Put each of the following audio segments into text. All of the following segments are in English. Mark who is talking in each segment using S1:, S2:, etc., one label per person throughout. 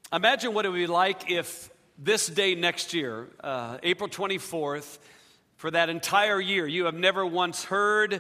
S1: Imagine what it would be like if this day next year, April 24th, for that entire year, you have never once heard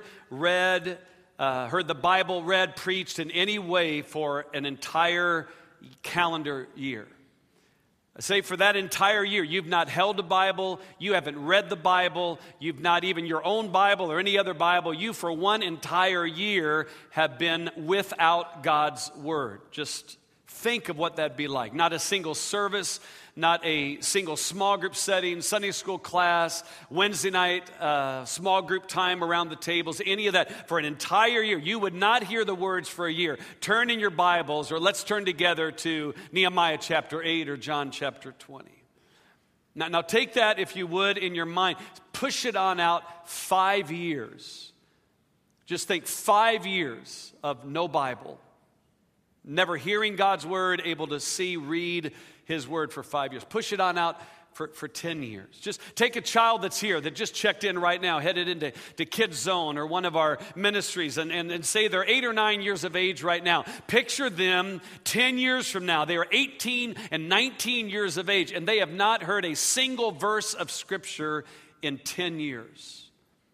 S1: the Bible read, preached in any way for an entire calendar year. Say for that entire year, you've not held a Bible, you haven't read the Bible, you've not even your own Bible or any other Bible. You, for one entire year, have been without God's Word. Just think of what that'd be like. Not a single service, not a single small group setting, Sunday school class, Wednesday night, small group time around the tables, any of that. For an entire year, you would not hear the words for a year. Turn in your Bibles, or let's turn together to Nehemiah chapter 8 or John chapter 20. Now take that, if you would, in your mind. Push it on out 5 years. Just think 5 years of no Bible. Never hearing God's Word, able to see, read His Word for 5 years. Push it on out for 10 years. Just take a child that's here that just checked in right now, headed into Kids Zone or one of our ministries, and say they're 8 or 9 years of age right now. Picture them 10 years from now. They are 18 and 19 years of age, and they have not heard a single verse of Scripture in 10 years.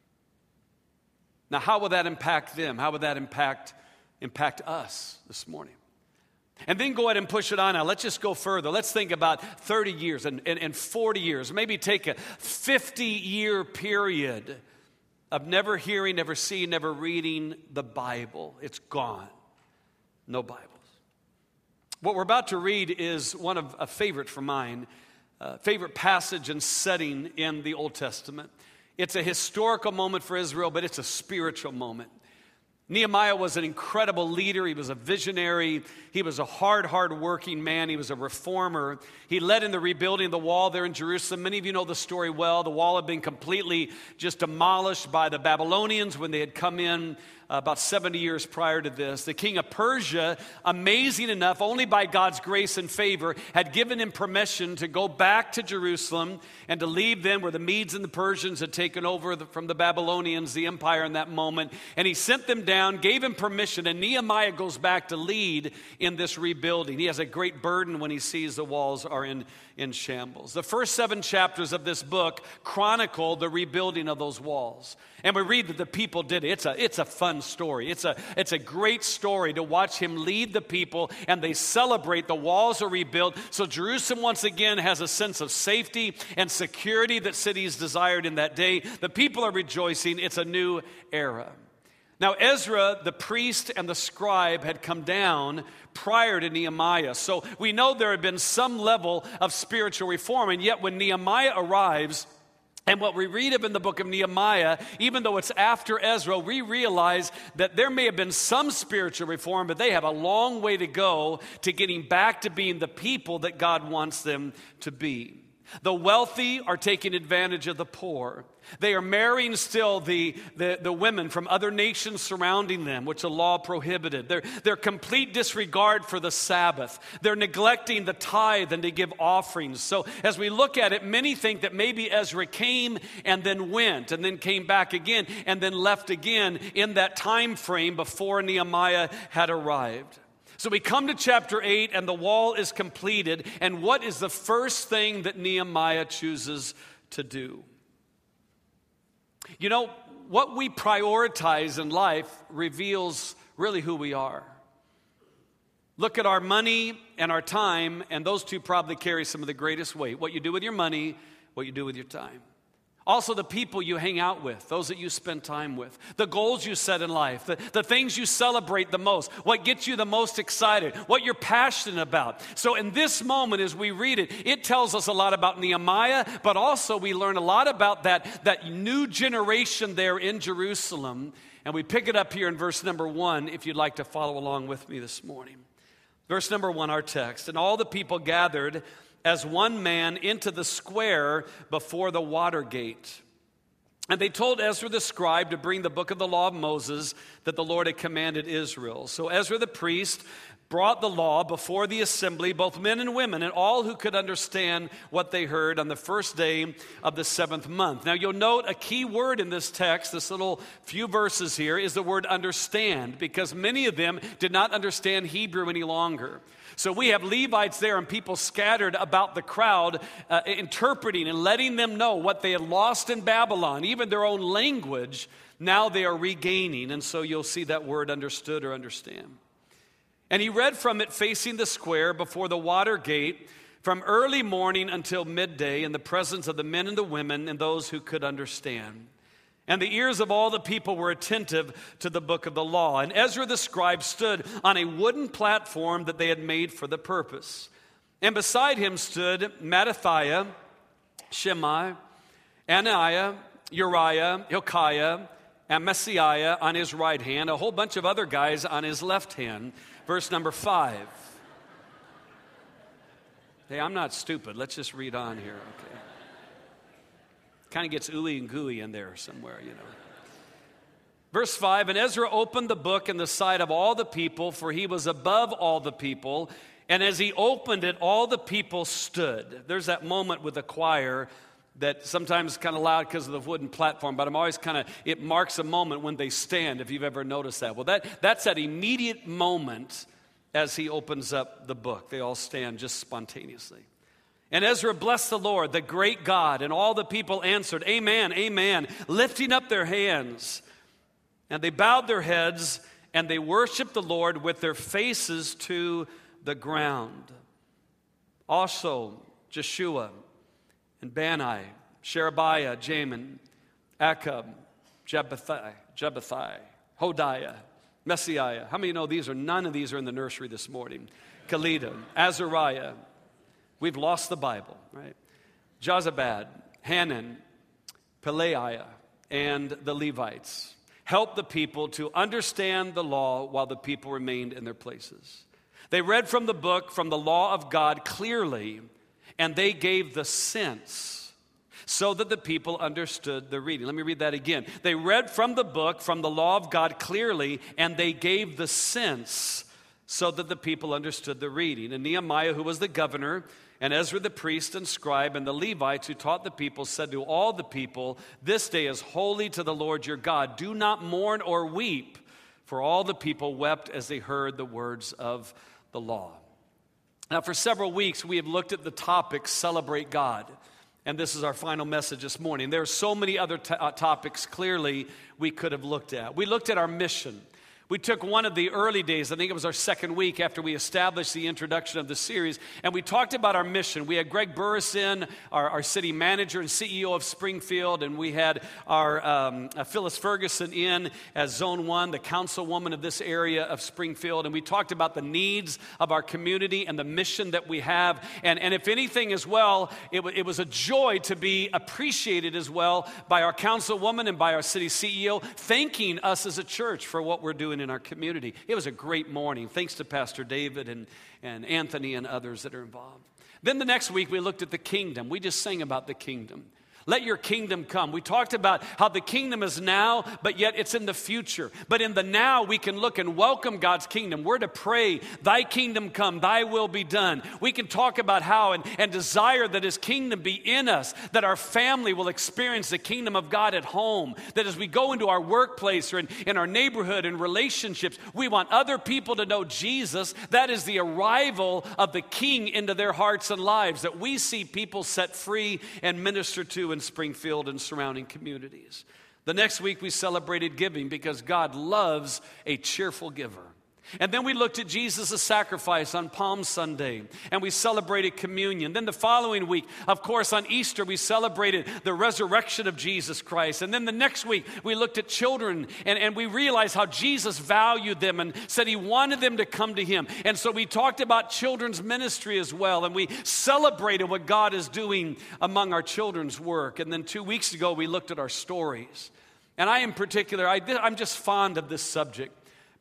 S1: Now, how will that impact them? How would that impact us this morning? And then go ahead and push it on now. Let's just go further. Let's think about 30 years and 40 years. Maybe take a 50-year period of never hearing, never seeing, never reading the Bible. It's gone. No Bibles. What we're about to read is one of a favorite for mine, favorite passage and setting in the Old Testament. It's a historical moment for Israel, but it's a spiritual moment. Nehemiah was an incredible leader. He was a visionary. He was a hard-working man. He was a reformer. He led in the rebuilding of the wall there in Jerusalem. Many of you know the story well. The wall had been completely just demolished by the Babylonians when they had come in about 70 years prior to this. The king of Persia, amazing enough, only by God's grace and favor, had given him permission to go back to Jerusalem and to leave then where the Medes and the Persians had taken over from the Babylonians, the empire in that moment. And he sent them down, gave him permission, and Nehemiah goes back to lead in this rebuilding. He has a great burden when he sees the walls are in shambles. The first 7 chapters of this book chronicle the rebuilding of those walls. And we read that the people did it. It's a fun story. It's a great story to watch him lead the people, and they celebrate. The walls are rebuilt. So Jerusalem once again has a sense of safety and security that cities desired in that day. The people are rejoicing. It's a new era. Now, Ezra, the priest and the scribe, had come down prior to Nehemiah. So we know there had been some level of spiritual reform. And yet when Nehemiah arrives, and what we read of in the book of Nehemiah, even though it's after Ezra, we realize that there may have been some spiritual reform, but they have a long way to go to getting back to being the people that God wants them to be. The wealthy are taking advantage of the poor. They are marrying still the women from other nations surrounding them, which the law prohibited. Their complete disregard for the Sabbath. They're neglecting the tithe and to give offerings. So as we look at it, many think that maybe Ezra came and then went and then came back again and then left again in that time frame before Nehemiah had arrived. So we come to chapter 8 and the wall is completed. And what is the first thing that Nehemiah chooses to do? You know, what we prioritize in life reveals really who we are. Look at our money and our time, and those two probably carry some of the greatest weight. What you do with your money, what you do with your time. Also the people you hang out with, those that you spend time with, the goals you set in life, the things you celebrate the most, what gets you the most excited, what you're passionate about. So in this moment as we read it, it tells us a lot about Nehemiah, but also we learn a lot about that new generation there in Jerusalem. And we pick it up here in verse number 1 if you'd like to follow along with me this morning. Verse number 1, our text. And all the people gathered as one man into the square before the water gate. And they told Ezra the scribe to bring the book of the law of Moses that the Lord had commanded Israel. So Ezra the priest brought the law before the assembly, both men and women, and all who could understand what they heard on the first day of the 7th month. Now you'll note a key word in this text, this little few verses here, is the word understand, because many of them did not understand Hebrew any longer. So we have Levites there and people scattered about the crowd, interpreting and letting them know what they had lost in Babylon, even their own language. Now they are regaining, and so you'll see that word understood or understand. And he read from it facing the square before the water gate from early morning until midday in the presence of the men and the women and those who could understand. And the ears of all the people were attentive to the book of the law. And Ezra the scribe stood on a wooden platform that they had made for the purpose. And beside him stood Mattithiah, Shemaiah, Ananiah, Uriah, Hilkiah, and Messiah on his right hand, a whole bunch of other guys on his left hand. Verse number 5. Hey, I'm not stupid. Let's just read on here, okay? Kind of gets ooey and gooey in there somewhere, you know. Verse 5, and Ezra opened the book in the sight of all the people, for he was above all the people. And as he opened it, all the people stood. There's that moment with the choir that sometimes is kind of loud because of the wooden platform, but I'm always it marks a moment when they stand, if you've ever noticed that. Well, that's that immediate moment as he opens up the book. They all stand just spontaneously. And Ezra blessed the Lord, the great God, and all the people answered, Amen, amen, lifting up their hands. And they bowed their heads, and they worshiped the Lord with their faces to the ground. Also, Jeshua and Bani, Sherebiah, Jamin, Akab, Jebethai, Hodiah, Messiah. How many know none of these are in the nursery this morning? Kelida, Azariah. We've lost the Bible, right? Jozabad, Hanan, Pelaiah, and the Levites helped the people to understand the law while the people remained in their places. They read from the book, from the law of God clearly, and they gave the sense so that the people understood the reading. Let me read that again. They read from the book, from the law of God clearly, and they gave the sense so that the people understood the reading. And Nehemiah, who was the governor, and Ezra the priest and scribe, and the Levites who taught the people, said to all the people, This day is holy to the Lord your God. Do not mourn or weep. For all the people wept as they heard the words of the law. Now, for several weeks, we have looked at the topic, Celebrate God. And this is our final message this morning. There are so many other topics, clearly, we could have looked at. We looked at our mission. We took one of the early days, I think it was our second week after we established the introduction of the series, and we talked about our mission. We had Greg Burris in, our city manager and CEO of Springfield, and we had our Phyllis Ferguson in as Zone 1, the councilwoman of this area of Springfield, and we talked about the needs of our community and the mission that we have. And if anything as well, it was a joy to be appreciated as well by our councilwoman and by our city CEO, thanking us as a church for what we're doing in our community. It was a great morning. Thanks to Pastor David and Anthony and others that are involved. Then the next week we looked at the kingdom. We just sang about the kingdom. Let your kingdom come. We talked about how the kingdom is now, but yet it's in the future. But in the now, we can look and welcome God's kingdom. We're to pray, thy kingdom come, thy will be done. We can talk about how and desire that his kingdom be in us, that our family will experience the kingdom of God at home, that as we go into our workplace or in our neighborhood and relationships, we want other people to know Jesus. That is the arrival of the King into their hearts and lives, that we see people set free and minister to in Springfield and surrounding communities. The next week we celebrated giving because God loves a cheerful giver. And then we looked at Jesus' sacrifice on Palm Sunday, and we celebrated communion. Then the following week, of course, on Easter, we celebrated the resurrection of Jesus Christ. And then the next week, we looked at children, and we realized how Jesus valued them and said he wanted them to come to him. And so we talked about children's ministry as well, and we celebrated what God is doing among our children's work. And then 2 weeks ago, we looked at our stories. And I, in particular, I'm just fond of this subject,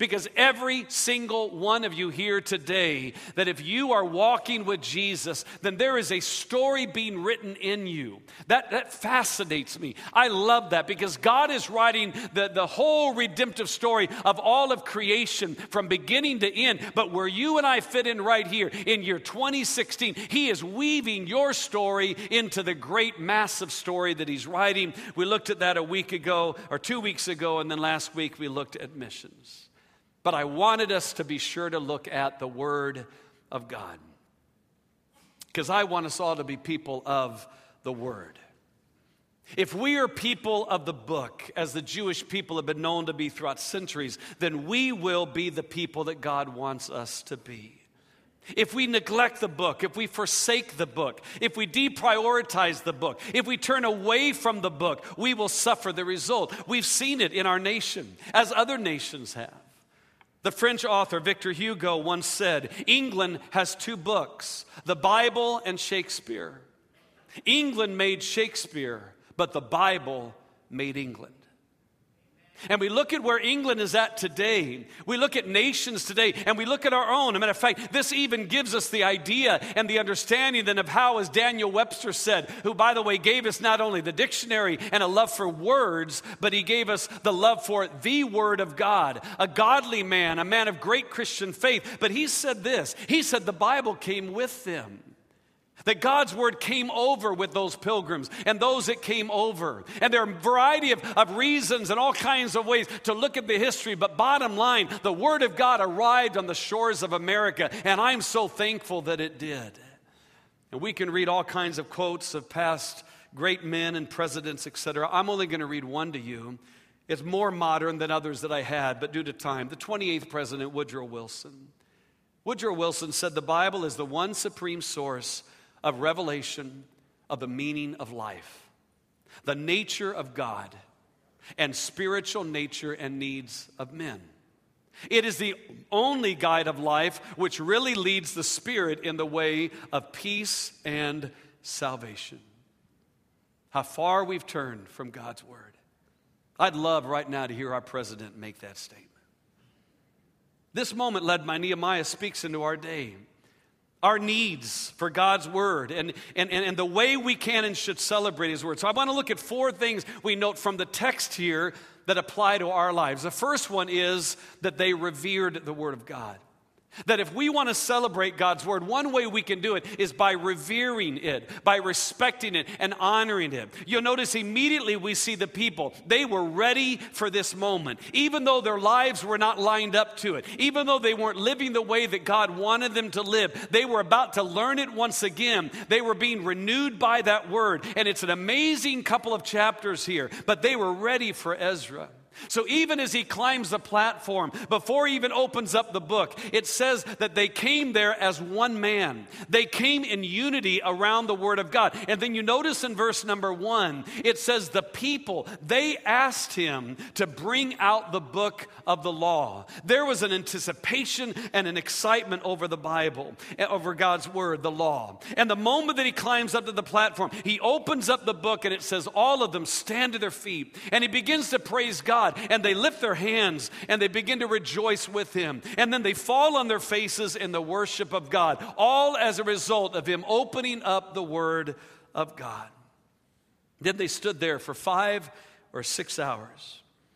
S1: Because every single one of you here today, that if you are walking with Jesus, then there is a story being written in you. That fascinates me. I love that because God is writing the whole redemptive story of all of creation from beginning to end. But where you and I fit in right here in year 2016, He is weaving your story into the great massive story that He's writing. We looked at that a week ago or 2 weeks ago, and then last week we looked at missions. But I wanted us to be sure to look at the Word of God, because I want us all to be people of the Word. If we are people of the book, as the Jewish people have been known to be throughout centuries, then we will be the people that God wants us to be. If we neglect the book, if we forsake the book, if we deprioritize the book, if we turn away from the book, we will suffer the result. We've seen it in our nation, as other nations have. The French author Victor Hugo once said, England has two books, the Bible and Shakespeare. England made Shakespeare, but the Bible made England. And we look at where England is at today. We look at nations today, and we look at our own. As a matter of fact, this even gives us the idea and the understanding then of how, as Daniel Webster said, who, by the way, gave us not only the dictionary and a love for words, but he gave us the love for the Word of God, a godly man, a man of great Christian faith. But he said this, he said the Bible came with them. That God's Word came over with those pilgrims and those that came over. And there are a variety of reasons and all kinds of ways to look at the history. But bottom line, the Word of God arrived on the shores of America. And I'm so thankful that it did. And we can read all kinds of quotes of past great men and presidents, etc. I'm only going to read one to you. It's more modern than others that I had, but due to time. The 28th president, Woodrow Wilson. Woodrow Wilson said the Bible is the one supreme source of revelation of the meaning of life, the nature of God, and spiritual nature and needs of men. It is the only guide of life which really leads the spirit in the way of peace and salvation. How far we've turned from God's Word. I'd love right now to hear our president make that statement. This moment led by Nehemiah speaks into our day. Our needs for God's Word and the way we can and should celebrate His Word. So I want to look at four things we note from the text here that apply to our lives. The first one is that they revered the Word of God. That if we want to celebrate God's Word, one way we can do it is by revering it, by respecting it and honoring it. You'll notice immediately we see the people. They were ready for this moment. Even though their lives were not lined up to it, even though they weren't living the way that God wanted them to live, they were about to learn it once again. They were being renewed by that Word. And it's an amazing couple of chapters here, but they were ready for Ezra. So even as he climbs the platform, before he even opens up the book, it says that they came there as one man. They came in unity around the Word of God. And then you notice in verse number 1, it says the people, they asked him to bring out the book of the law. There was an anticipation and an excitement over the Bible, over God's Word, the law. And the moment that he climbs up to the platform, he opens up the book and it says all of them stand to their feet. And he begins to praise God. And they lift their hands and they begin to rejoice with him. And then they fall on their faces in the worship of God, all as a result of him opening up the Word of God. Then they stood there for 5 or 6 hours.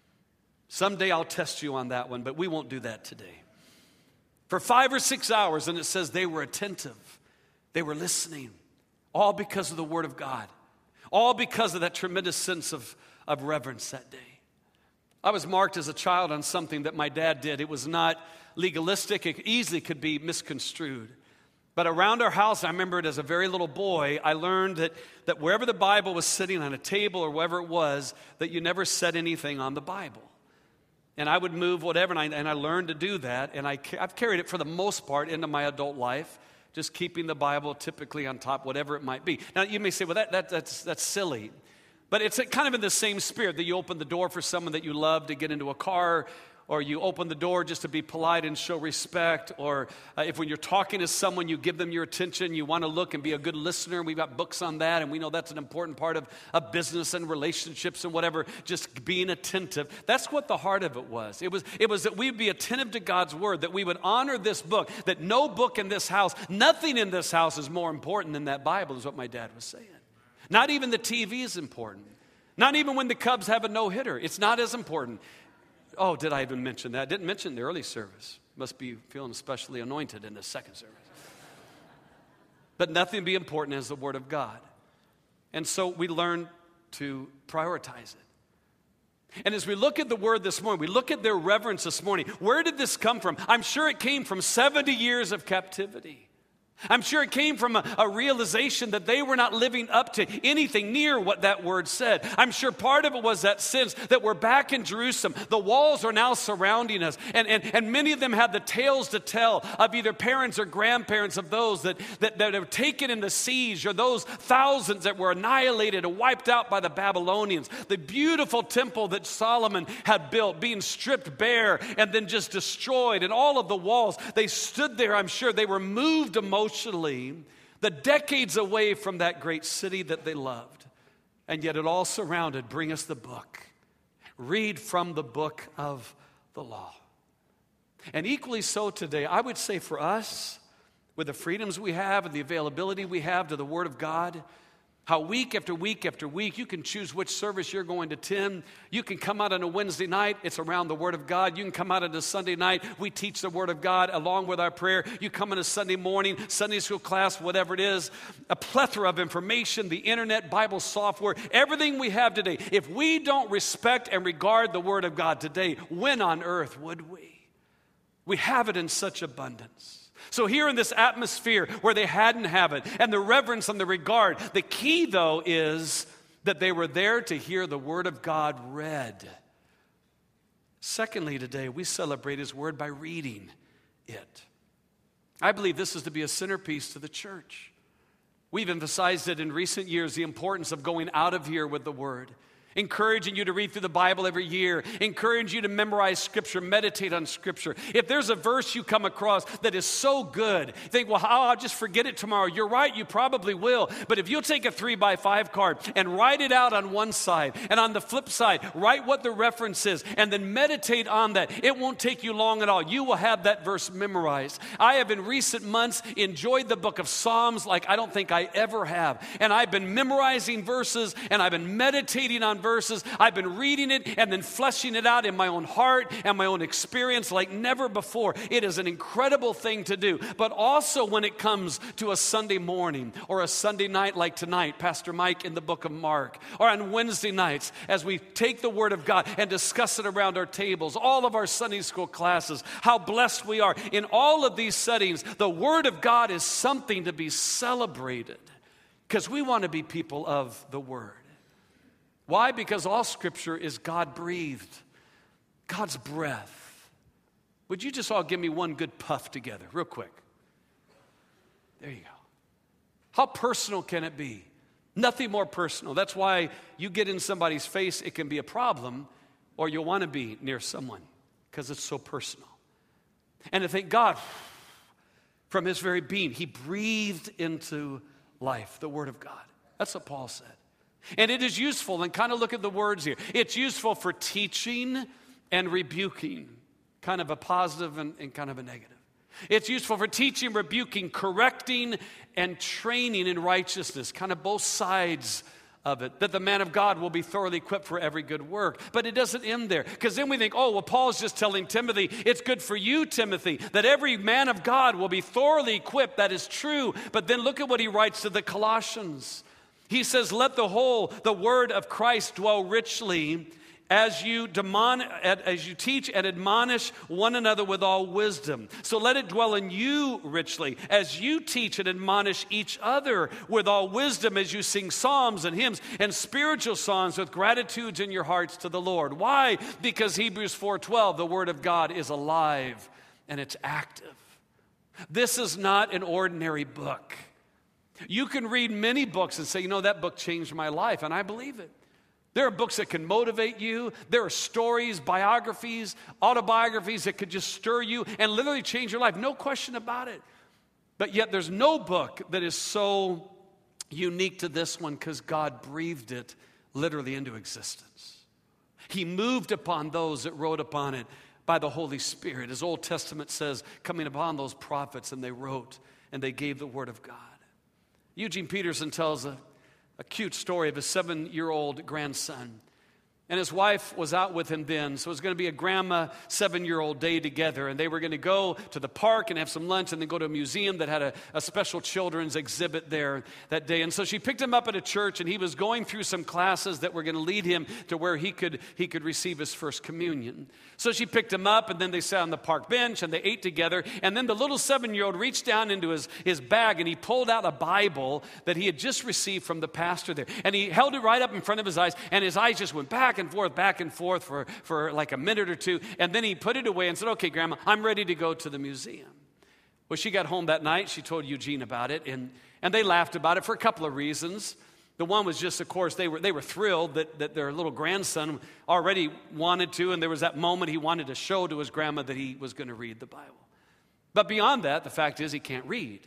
S1: Someday I'll test you on that one, but we won't do that today. For 5 or 6 hours, and it says they were attentive. They were listening, all because of the Word of God, all because of that tremendous sense of reverence that day. I was marked as a child on something that my dad did. It was not legalistic. It easily could be misconstrued. But around our house, I remember it as a very little boy, I learned that wherever the Bible was sitting on a table or wherever it was, that you never said anything on the Bible. And I would move whatever, and I learned to do that. And I've carried it for the most part into my adult life, just keeping the Bible typically on top, whatever it might be. Now, you may say, well, that's silly. But it's kind of in the same spirit that you open the door for someone that you love to get into a car or you open the door just to be polite and show respect, or if when you're talking to someone, you give them your attention, you want to look and be a good listener. We've got books on that, and we know that's an important part of business and relationships and whatever, just being attentive. That's what the heart of it was. It was that we'd be attentive to God's word, that we would honor this book, that no book in this house, nothing in this house is more important than that Bible, is what my dad was saying. Not even the TV is important. Not even when the Cubs have a no-hitter. It's not as important. Oh, did I even mention that? I didn't mention the early service. Must be feeling especially anointed in the second service. But nothing be important as the Word of God. And so we learn to prioritize it. And as we look at the Word this morning, we look at their reverence this morning. Where did this come from? I'm sure it came from 70 years of captivity. I'm sure it came from a realization that they were not living up to anything near what that word said. I'm sure part of it was that sense that we're back in Jerusalem. The walls are now surrounding us. And many of them had the tales to tell of either parents or grandparents of those that were taken in the siege, or those thousands that were annihilated and wiped out by the Babylonians. The beautiful temple that Solomon had built being stripped bare and then just destroyed. And all of the walls, they stood there, I'm sure. They were moved emotionally, the decades away from that great city that they loved. And yet it all surrounded, bring us the book. Read from the book of the law. And equally so today, I would say for us, with the freedoms we have and the availability we have to the Word of God, how week after week after week, you can choose which service you're going to attend. You can come out on a Wednesday night, it's around the Word of God. You can come out on a Sunday night, we teach the Word of God along with our prayer. You come on a Sunday morning, Sunday school class, whatever it is. A plethora of information, the internet, Bible software, everything we have today. If we don't respect and regard the Word of God today, when on earth would we? We have it in such abundance. So here in this atmosphere where they hadn't have it, and the reverence and the regard, the key though is that they were there to hear the Word of God read. Secondly, today we celebrate His Word by reading it. I believe this is to be a centerpiece to the church. We've emphasized it in recent years, the importance of going out of here with the Word. Encouraging you to read through the Bible every year. Encouraging you to memorize Scripture, meditate on Scripture. If there's a verse you come across that is so good, think, well, I'll just forget it tomorrow. You're right, you probably will. But if you'll take a 3x5 card and write it out on one side, and on the flip side, write what the reference is, and then meditate on that, it won't take you long at all. You will have that verse memorized. I have in recent months enjoyed the book of Psalms like I don't think I ever have. And I've been memorizing verses, and I've been meditating on verses. I've been reading it and then fleshing it out in my own heart and my own experience like never before. It is an incredible thing to do. But also when it comes to a Sunday morning or a Sunday night like tonight, Pastor Mike in the book of Mark, or on Wednesday nights as we take the Word of God and discuss it around our tables, all of our Sunday school classes, how blessed we are. In all of these settings, the Word of God is something to be celebrated because we want to be people of the Word. Why? Because all Scripture is God-breathed, God's breath. Would you just all give me one good puff together, real quick? There you go. How personal can it be? Nothing more personal. That's why you get in somebody's face, it can be a problem, or you'll want to be near someone, because it's so personal. And to thank God, from His very being, He breathed into life, the Word of God. That's what Paul said. And it is useful, and kind of look at the words here. It's useful for teaching and rebuking, kind of a positive and kind of a negative. It's useful for teaching, rebuking, correcting, and training in righteousness, kind of both sides of it, that the man of God will be thoroughly equipped for every good work. But it doesn't end there, because then we think, oh, well, Paul's just telling Timothy, it's good for you, Timothy, that every man of God will be thoroughly equipped. That is true. But then look at what he writes to the Colossians. He says, let the word of Christ dwell richly as you teach and admonish one another with all wisdom. So let it dwell in you richly as you teach and admonish each other with all wisdom, as you sing psalms and hymns and spiritual songs with gratitudes in your hearts to the Lord. Why? Because Hebrews 4:12, the word of God is alive and it's active. This is not an ordinary book. You can read many books and say, that book changed my life, and I believe it. There are books that can motivate you. There are stories, biographies, autobiographies that could just stir you and literally change your life. No question about it. But yet there's no book that is so unique to this one because God breathed it literally into existence. He moved upon those that wrote upon it by the Holy Spirit. As Old Testament says, coming upon those prophets, and they wrote and they gave the word of God. Eugene Peterson tells a cute story of his 7-year-old grandson. And his wife was out with him then, so it was going to be a grandma 7-year-old day together. And they were going to go to the park and have some lunch and then go to a museum that had a special children's exhibit there that day. And so she picked him up at a church, and he was going through some classes that were going to lead him to where he could receive his first communion. So she picked him up, and then they sat on the park bench, and they ate together. And then the little 7-year-old reached down into his bag, and he pulled out a Bible that he had just received from the pastor there. And he held it right up in front of his eyes, and his eyes just went back and forth for like a minute or two. And then he put it away and said, "Okay, Grandma, I'm ready to go to the museum." Well, she got home that night. She told Eugene about it, and they laughed about it for a couple of reasons. The one was just, of course, they were thrilled that their little grandson already wanted to, and there was that moment he wanted to show to his grandma that he was going to read the Bible. But beyond that, the fact is he can't read.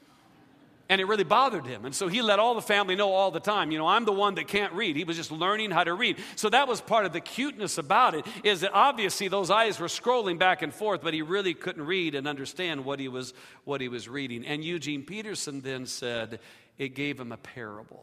S1: And it really bothered him. And so he let all the family know all the time, I'm the one that can't read. He was just learning how to read. So that was part of the cuteness about it, is that obviously those eyes were scrolling back and forth, but he really couldn't read and understand what he was reading. And Eugene Peterson then said it gave him a parable.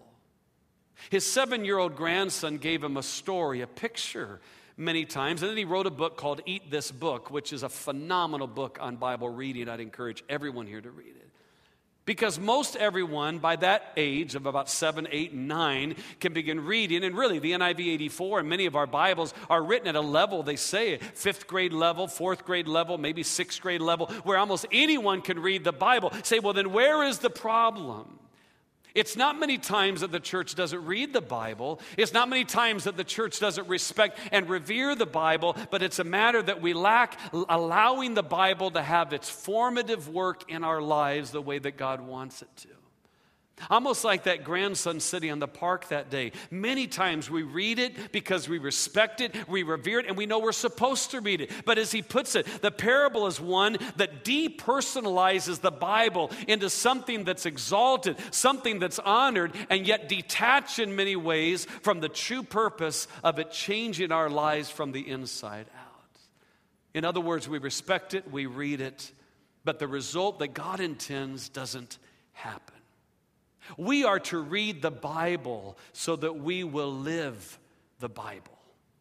S1: His 7-year-old grandson gave him a story, a picture many times. And then he wrote a book called Eat This Book, which is a phenomenal book on Bible reading. I'd encourage everyone here to read it. Because most everyone by that age of about 7, 8, and 9 can begin reading. And really, the NIV 84 and many of our Bibles are written at a level, they say, 5th grade level, 4th grade level, maybe 6th grade level, where almost anyone can read the Bible. Say, well, then where is the problem? It's not many times that the church doesn't read the Bible. It's not many times that the church doesn't respect and revere the Bible, but it's a matter that we lack allowing the Bible to have its formative work in our lives the way that God wants it to. Almost like that grandson sitting on the park that day. Many times we read it because we respect it, we revere it, and we know we're supposed to read it. But as he puts it, the parable is one that depersonalizes the Bible into something that's exalted, something that's honored, and yet detached in many ways from the true purpose of it changing our lives from the inside out. In other words, we respect it, we read it, but the result that God intends doesn't happen. We are to read the Bible so that we will live the Bible.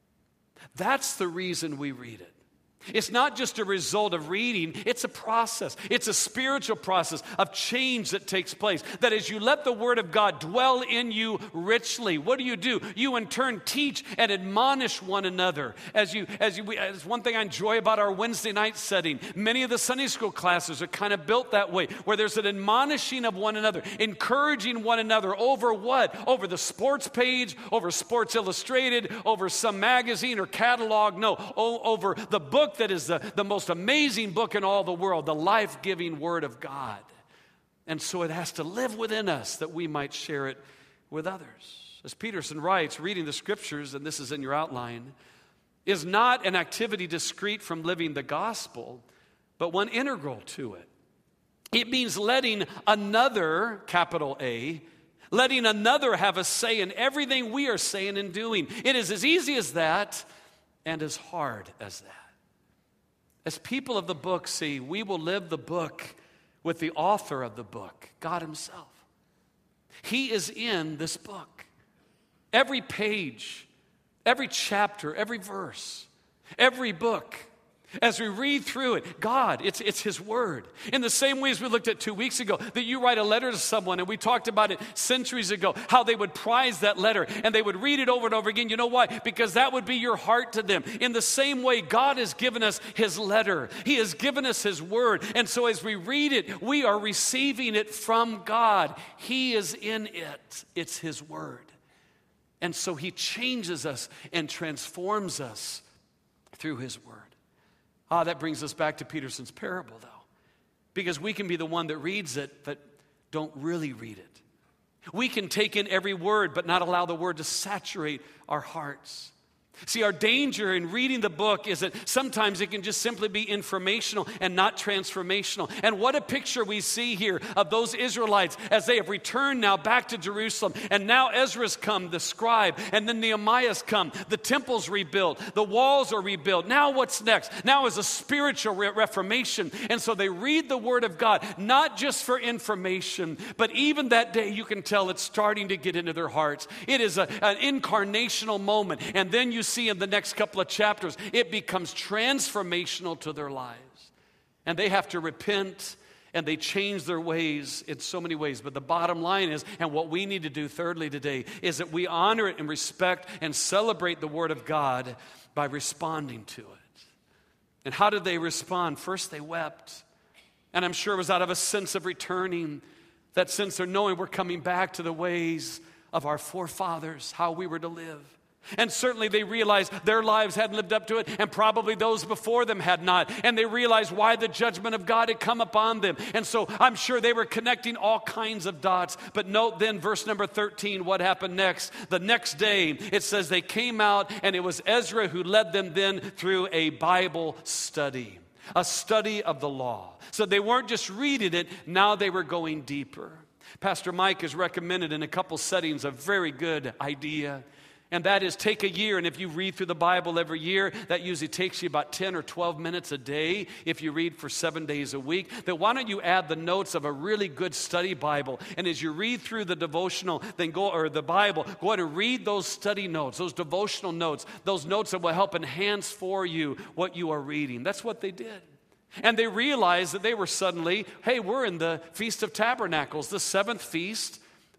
S1: That's the reason we read it. It's not just a result of reading, it's a process. It's a spiritual process of change that takes place. That as you let the Word of God dwell in you richly, what do? You in turn teach and admonish one another. As one thing I enjoy about our Wednesday night setting, many of the Sunday school classes are kind of built that way, where there's an admonishing of one another, encouraging one another over what? Over the sports page, over Sports Illustrated, over some magazine or catalog. No, over the book that is the most amazing book in all the world, the life-giving Word of God. And so it has to live within us that we might share it with others. As Peterson writes, reading the Scriptures, and this is in your outline, is not an activity discrete from living the gospel, but one integral to it. It means letting another, capital A, letting another have a say in everything we are saying and doing. It is as easy as that and as hard as that. As people of the book, see, we will live the book with the author of the book, God Himself. He is in this book. Every page, every chapter, every verse, every book. As we read through it, God, it's His Word. In the same way as we looked at 2 weeks ago, that you write a letter to someone, and we talked about it centuries ago, how they would prize that letter, and they would read it over and over again. You know why? Because that would be your heart to them. In the same way, God has given us His letter. He has given us His Word. And so as we read it, we are receiving it from God. He is in it. It's His Word. And so He changes us and transforms us through His Word. That brings us back to Peterson's parable, though. Because we can be the one that reads it, but don't really read it. We can take in every word, but not allow the word to saturate our hearts. See, our danger in reading the book is that sometimes it can just simply be informational and not transformational. And what a picture we see here of those Israelites as they have returned now back to Jerusalem. And now Ezra's come, the scribe, and then Nehemiah's come. The temple's rebuilt. The walls are rebuilt. Now what's next? Now is a spiritual reformation. And so they read the Word of God, not just for information, but even that day you can tell it's starting to get into their hearts. It is an incarnational moment. And then you see in the next couple of chapters, it becomes transformational to their lives. And they have to repent and they change their ways in so many ways. But the bottom line is, and what we need to do thirdly today, is that we honor it and respect and celebrate the Word of God by responding to it. And how did they respond? First, they wept. And I'm sure it was out of a sense of returning, that sense of knowing we're coming back to the ways of our forefathers, how we were to live. And certainly they realized their lives hadn't lived up to it, and probably those before them had not. And they realized why the judgment of God had come upon them. And so I'm sure they were connecting all kinds of dots. But note then, verse number 13, what happened next? The next day, it says they came out, and it was Ezra who led them then through a Bible study, a study of the law. So they weren't just reading it, now they were going deeper. Pastor Mike has recommended in a couple settings a very good idea. And that is, take a year, and if you read through the Bible every year, that usually takes you about 10 or 12 minutes a day if you read for 7 days a week. Then why don't you add the notes of a really good study Bible? And as you read through the devotional, the Bible, go ahead and read those study notes, those devotional notes, those notes that will help enhance for you what you are reading. That's what they did. And they realized that they were suddenly, hey, we're in the Feast of Tabernacles, the seventh feast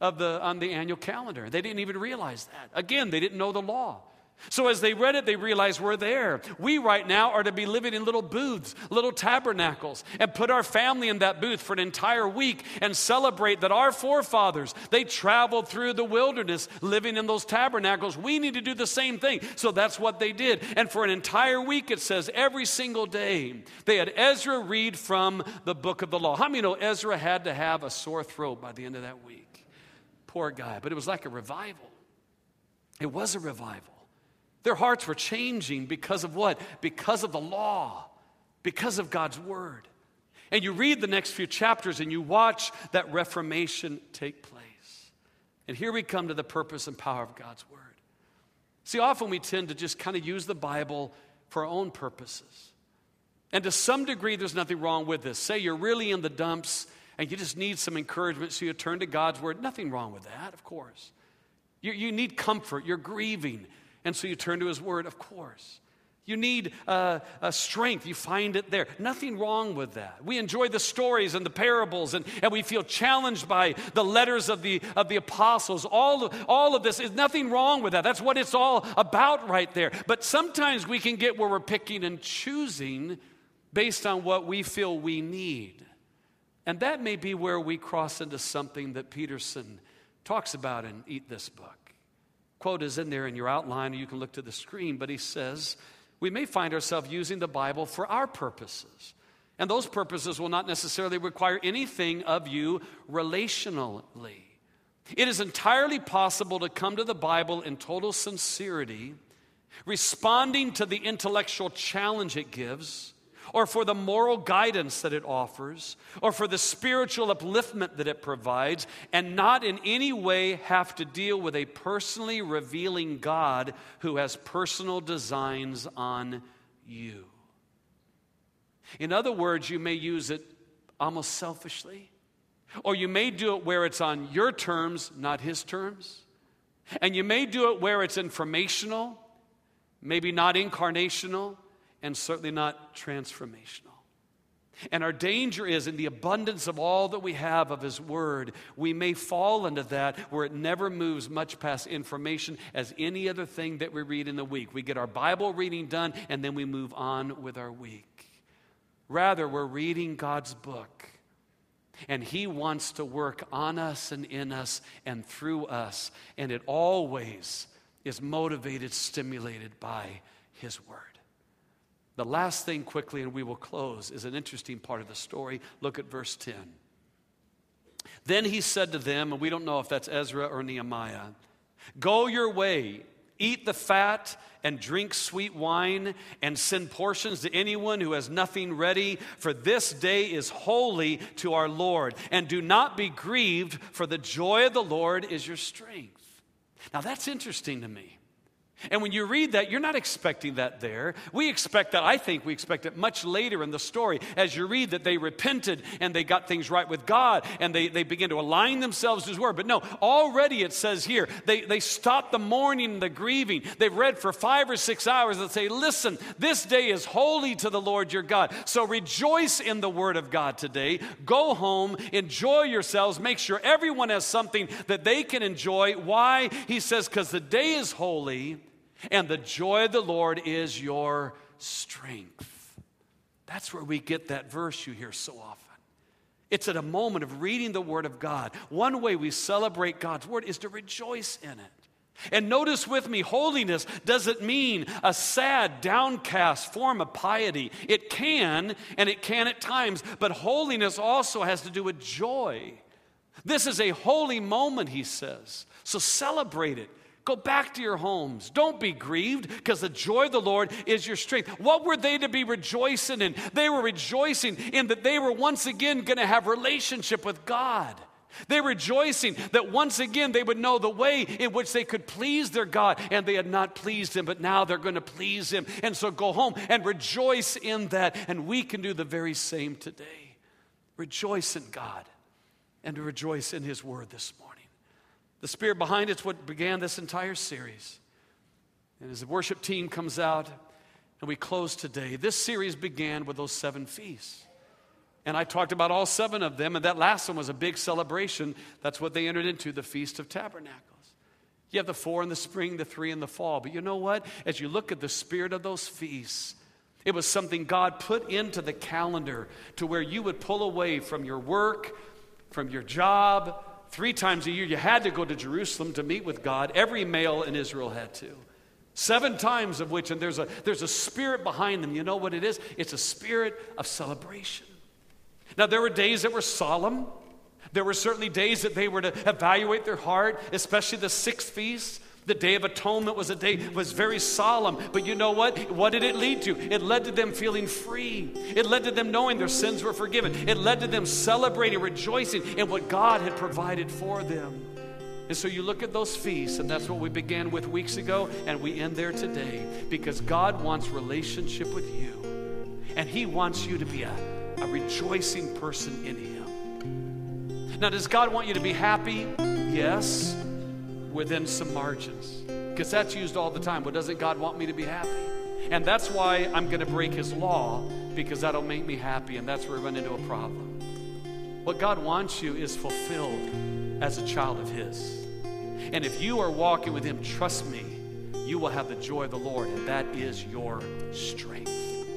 S1: on the annual calendar. They didn't even realize that. Again, they didn't know the law. So as they read it, they realized we're there. We right now are to be living in little booths, little tabernacles, and put our family in that booth for an entire week and celebrate that our forefathers, they traveled through the wilderness living in those tabernacles. We need to do the same thing. So that's what they did. And for an entire week, it says every single day, they had Ezra read from the book of the law. How many know Ezra had to have a sore throat by the end of that week? Poor guy, but it was like a revival. It was a revival. Their hearts were changing because of what? Because of the law, because of God's word. And you read the next few chapters and you watch that reformation take place. And here we come to the purpose and power of God's word. See, often we tend to just kind of use the Bible for our own purposes. And to some degree, there's nothing wrong with this. Say you're really in the dumps and you just need some encouragement, so you turn to God's word. Nothing wrong with that, of course. You need comfort. You're grieving, and so you turn to his word, of course. You need a strength. You find it there. Nothing wrong with that. We enjoy the stories and the parables, and we feel challenged by the letters of the apostles. All of this is nothing wrong with that. That's what it's all about right there. But sometimes we can get where we're picking and choosing based on what we feel we need. And that may be where we cross into something that Peterson talks about in Eat This Book. Quote is in there in your outline, or you can look to the screen, but he says, we may find ourselves using the Bible for our purposes. And those purposes will not necessarily require anything of you relationally. It is entirely possible to come to the Bible in total sincerity, responding to the intellectual challenge it gives, or for the moral guidance that it offers, or for the spiritual upliftment that it provides, and not in any way have to deal with a personally revealing God who has personal designs on you. In other words, you may use it almost selfishly, or you may do it where it's on your terms, not his terms, and you may do it where it's informational, maybe not incarnational, and certainly not transformational. And our danger is in the abundance of all that we have of his word, we may fall into that where it never moves much past information as any other thing that we read in the week. We get our Bible reading done and then we move on with our week. Rather, we're reading God's book, and he wants to work on us and in us and through us, and it always is motivated, stimulated by his word. The last thing quickly, and we will close, is an interesting part of the story. Look at verse 10. Then he said to them, and we don't know if that's Ezra or Nehemiah, "Go your way, eat the fat and drink sweet wine, and send portions to anyone who has nothing ready, for this day is holy to our Lord. And do not be grieved, for the joy of the Lord is your strength." Now that's interesting to me. And when you read that, you're not expecting that there. We expect that, I think we expect it much later in the story as you read that they repented and they got things right with God and they began to align themselves to His Word. But no, already it says here, they stopped the mourning and the grieving. They've read for 5 or 6 hours and say, listen, this day is holy to the Lord your God. So rejoice in the Word of God today. Go home, enjoy yourselves, make sure everyone has something that they can enjoy. Why? He says, because the day is holy, and the joy of the Lord is your strength. That's where we get that verse you hear so often. It's at a moment of reading the Word of God. One way we celebrate God's Word is to rejoice in it. And notice with me, holiness doesn't mean a sad, downcast form of piety. It can, and it can at times, but holiness also has to do with joy. This is a holy moment, he says. So celebrate it. Go back to your homes. Don't be grieved, because the joy of the Lord is your strength. What were they to be rejoicing in? They were rejoicing in that they were once again going to have relationship with God. They were rejoicing that once again they would know the way in which they could please their God, and they had not pleased Him, but now they're going to please Him. And so go home and rejoice in that, and we can do the very same today. Rejoice in God and to rejoice in His Word this morning. The spirit behind it's what began this entire series. And as the worship team comes out and we close today, this series began with those 7 feasts. And I talked about all 7 of them, and that last one was a big celebration. That's what they entered into, the Feast of Tabernacles. You have the 4 in the spring, the 3 in the fall. But you know what? As you look at the spirit of those feasts, it was something God put into the calendar to where you would pull away from your work, from your job. 3 times a year, you had to go to Jerusalem to meet with God. Every male in Israel had to. 7 times of which, and there's a spirit behind them. You know what it is? It's a spirit of celebration. Now, there were days that were solemn. There were certainly days that they were to evaluate their heart, especially the 6th feast. The Day of Atonement was very solemn. But you know what? What did it lead to? It led to them feeling free. It led to them knowing their sins were forgiven. It led to them celebrating, rejoicing in what God had provided for them. And so you look at those feasts, and that's what we began with weeks ago, and we end there today. Because God wants relationship with you. And He wants you to be a rejoicing person in Him. Now, does God want you to be happy? Yes. Within some margins, because that's used all the time. But doesn't God want me to be happy? And that's why I'm going to break His law, because that'll make me happy, and that's where we run into a problem. What God wants you is fulfilled as a child of His. And if you are walking with Him, trust me, you will have the joy of the Lord, and that is your strength.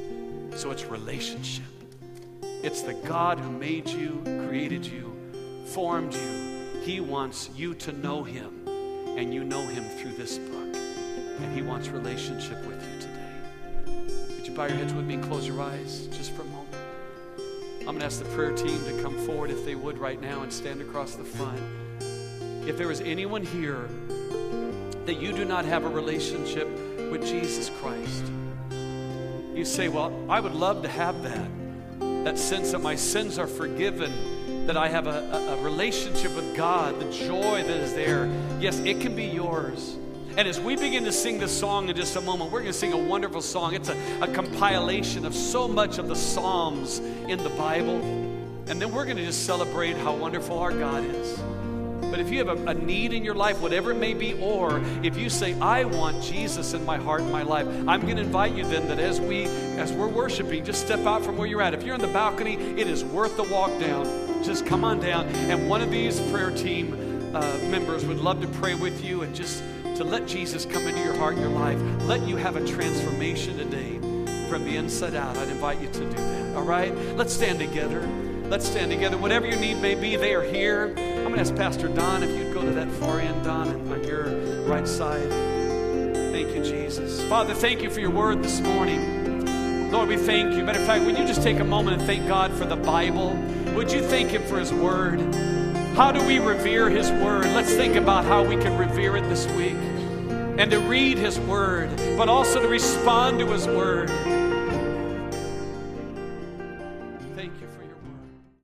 S1: So it's relationship. It's the God who made you, created you, formed you. He wants you to know Him. And you know Him through this book. And He wants relationship with you today. Would you bow your heads with me and close your eyes just for a moment? I'm going to ask the prayer team to come forward if they would right now and stand across the front. If there is anyone here that you do not have a relationship with Jesus Christ, you say, well, I would love to have that sense that my sins are forgiven, that I have a relationship with God, the joy that is there. Yes, it can be yours. And as we begin to sing this song in just a moment, we're going to sing a wonderful song. It's a compilation of so much of the Psalms in the Bible. And then we're going to just celebrate how wonderful our God is. But if you have a need in your life, whatever it may be, or if you say, I want Jesus in my heart and my life, I'm going to invite you then that as we're worshiping, just step out from where you're at. If you're in the balcony, it is worth the walk down. Just come on down, and one of these prayer team members would love to pray with you and just to let Jesus come into your heart and your life. Let you have a transformation today from the inside out. I'd invite you to do that, all right? Let's stand together. Let's stand together. Whatever your need may be, they are here. I'm going to ask Pastor Don if you'd go to that far end, Don, on your right side. Thank you, Jesus. Father, thank you for your word this morning. Lord, we thank you. Matter of fact, would you just take a moment and thank God for the Bible? Would you thank Him for His word? How do we revere His Word? Let's think about how we can revere it this week. And to read His Word, but also to respond to His Word. Thank you for your